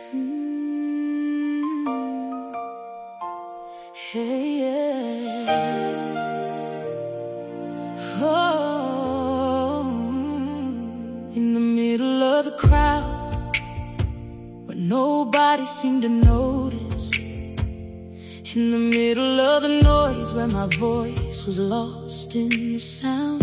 Hey, yeah. Oh, in the middle of the crowd, where nobody seemed to notice, in the middle of the noise, where my voice was lost in the sound,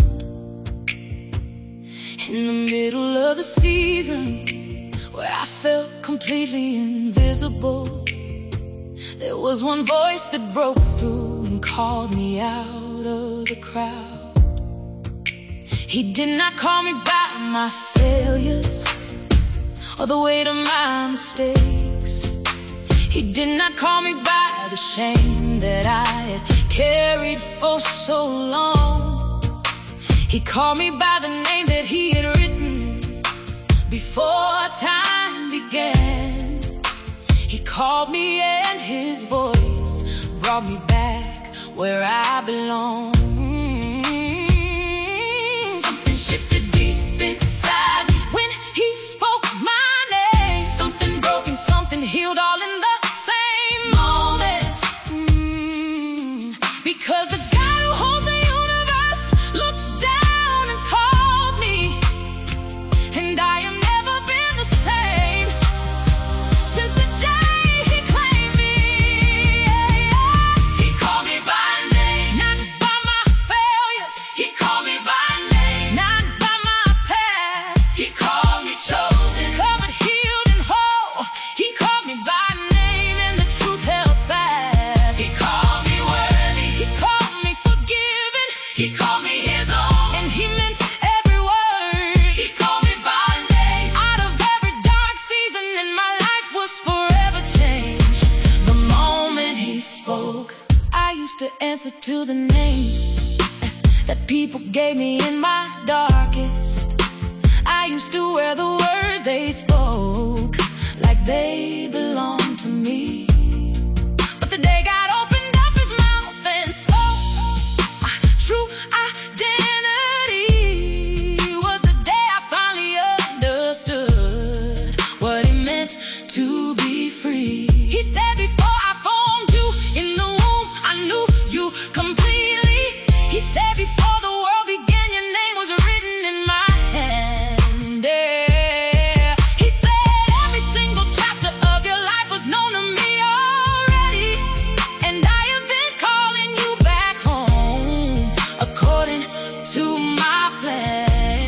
in the middle of the season, where I felt completely invisible, there was one voice that broke through and called me out of the crowd. He did not call me by my failures or the weight of my mistakes. He did not call me by the shame that I had carried for so long. He called me by the name that he had written before time began. He called me and his voice brought me back where I belong. Something shifted deep inside me when he spoke my name. Something broken, something healed, all in the same moment. Because the God who holds the universe looked down and called me, and I have never been the same since the day he claimed me. He called me by name, not by my failures. He called me by name, not by my past. He called me chosen, covered, healed, and whole. He called me by name, and the truth held fast. He called me worthy, he called me forgiven. He called me his own, and he meant every word. He called me by name. Out of every dark season in my life was forever changed the moment he spoke. I used to answer to the names that people gave me in my darkest. I used to wear the words they spoke like they belonged to me. But the day God opened up his mouth and spoke my true identity was the day I finally understood what it meant to be free. He said, before I formed you in the womb, I knew you completely. He said, before the world began, your name was written in my hand. Yeah. He said, every single chapter of your life was known to me already, and I have been calling you back home according to my plan.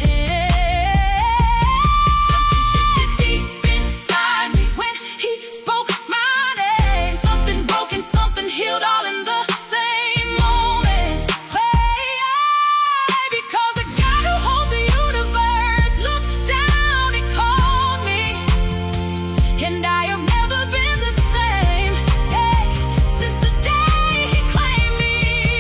Something shifted deep inside me when he spoke my name. Something broken, something healed, all in the same moment. Hey, because the God who holds the universe looked down and called me, and I have never been the same, since the day he claimed me.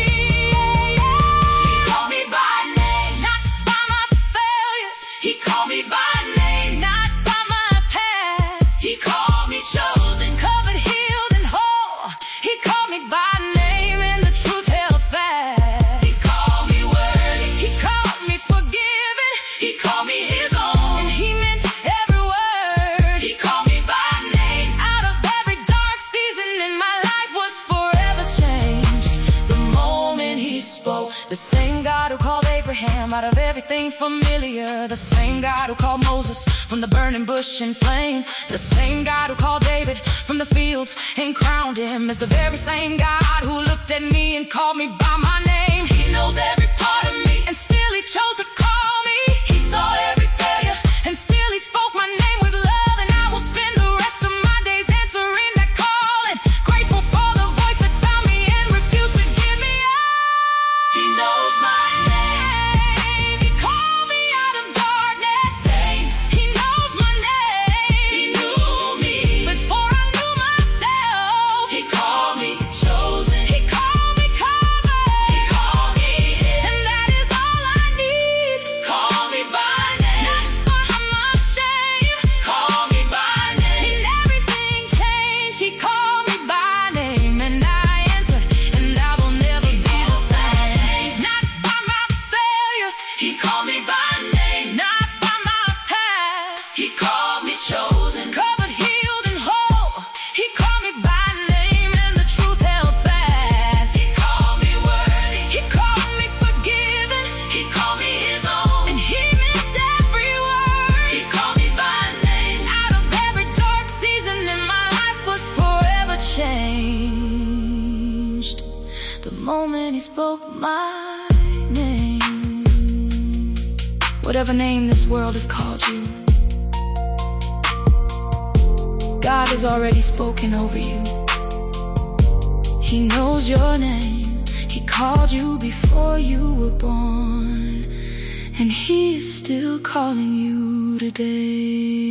He called me by name, not by my failures. He called me by name, not by my past. He called me chosen, covered, healed, and whole. He called me by name, and the truth held fast. He called me worthy, he called me forgiven. He called me his own, and he meant every word. He called me by name. Out of every dark season in my life was forever changed the moment he spoke. The same God who called Abraham out of everything familiar, the same God who called Moses from the burning bush and flame, the same God who called David from the fields and crowned him, is the very same God who looked at me and called me by my name. He knows every part of me, and still he chose to call me. He saw every failure, and still he spoke my name with love, and I will spend the rest of my days answering that call, and grateful for the voice that found me and refused to give me up. He knows my name. He called me out of darkness. He knows my name. He knew me before I knew myself. He called me chosen. He called me covered. He called me his. And that is all I need. when He spoke my name. Whatever name this world has called you, God has already spoken over you. He knows your name. He called you before you were born, and He is still calling you today.